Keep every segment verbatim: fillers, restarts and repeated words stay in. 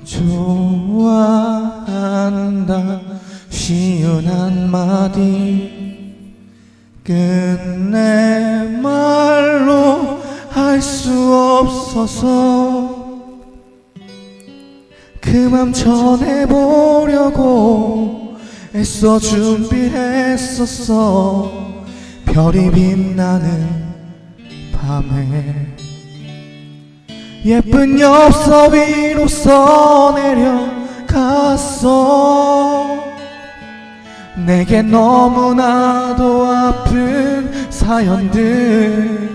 좋아한다 쉬운 한마디 끝내 말로 할 수 없어서 그 맘 전해보려고 애써 준비했었어. 별이 빛나는 밤에 예쁜 엽서 위로 써내려갔어. 내게 너무나도 아픈 사연들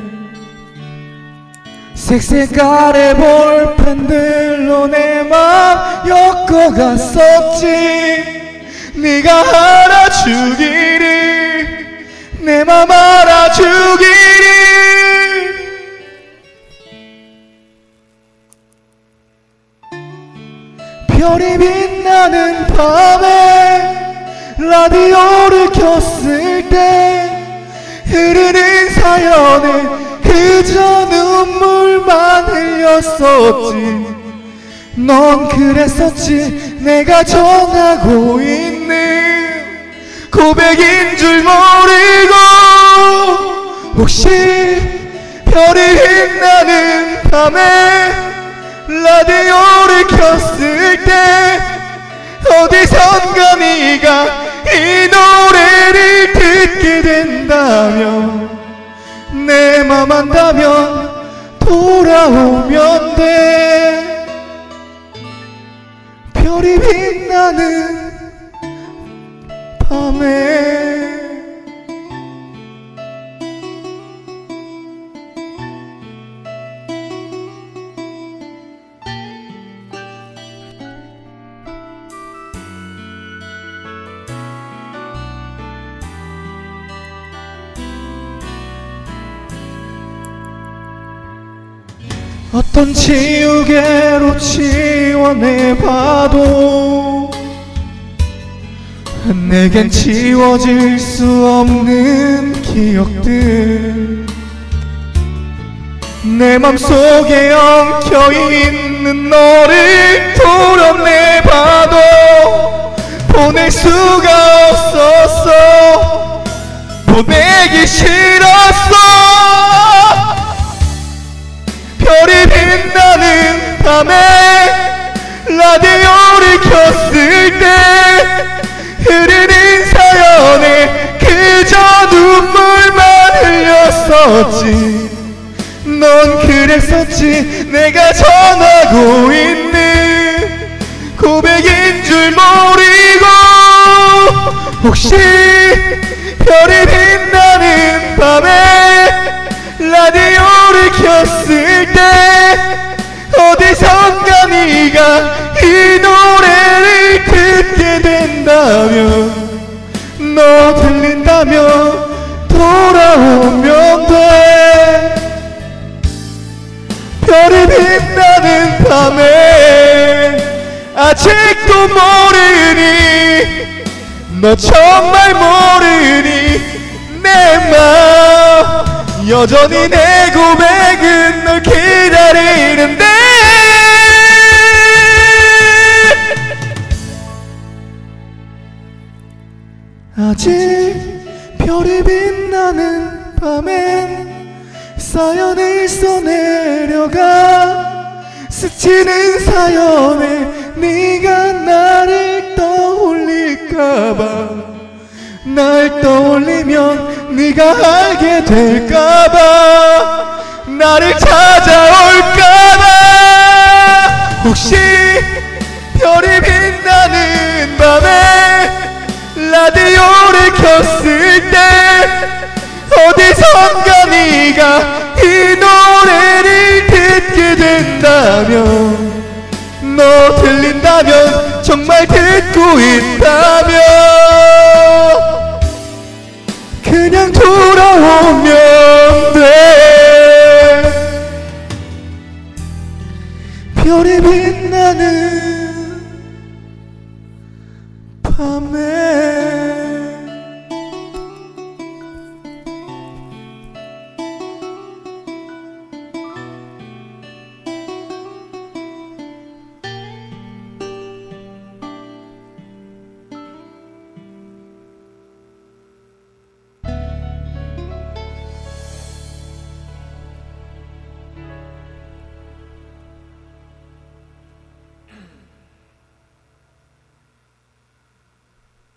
색색깔의 볼펜들로 내 맘 엮어갔었지. 네가 알아주기를 내 맘 알아주기를. 별이 빛나는 밤에 라디오를 켰을 때 흐르는 사연에 그저 눈물만 흘렸었지. 넌 그랬었지. 내가 전하고 있는 고백인 줄 모르고 혹시 별이 빛나는 밤에 라디오를 켰을 때 어디선가 네가 이 노래를 듣게 된다면 내 맘 안다면 돌아오면 돼. 별이 빛나는 밤에 어떤 지우개로 지워내봐도 내겐 지워질 수 없는 기억들 내 맘속에 엉켜있는 너를 도려내봐도 보낼 수가 없었어. 보내기 싫었어. 별이 빛나는 밤에 라디오를 켰을 때 흐르는 사연에 그저 눈물만 흘렸었지. 넌 그랬었지. 내가 전하고 있는 고백인 줄 모르고 혹시 별이 빛나는 밤에 라디오를 켰을 때 어디선가 네가 이 노래를 듣게 된다면 너 들린다면 돌아오면 돼. 별이 빛나는 밤에 아직도 모르니 너 정말 모르니 내 맘 여전히 내 고백은 널 기다리는데 아직 별이 빛나는 밤엔 사연을 써내려가 스치는 사연에 네가 나를 떠올릴까봐 날 떠올리면 네가 알게 될까봐 나를 찾아올까봐 혹시 별이 빛나는 밤에 라디오를 켰을 때 어디선가 네가 이 노래를 듣게 된다면 너 들린다면 정말 듣고 있다면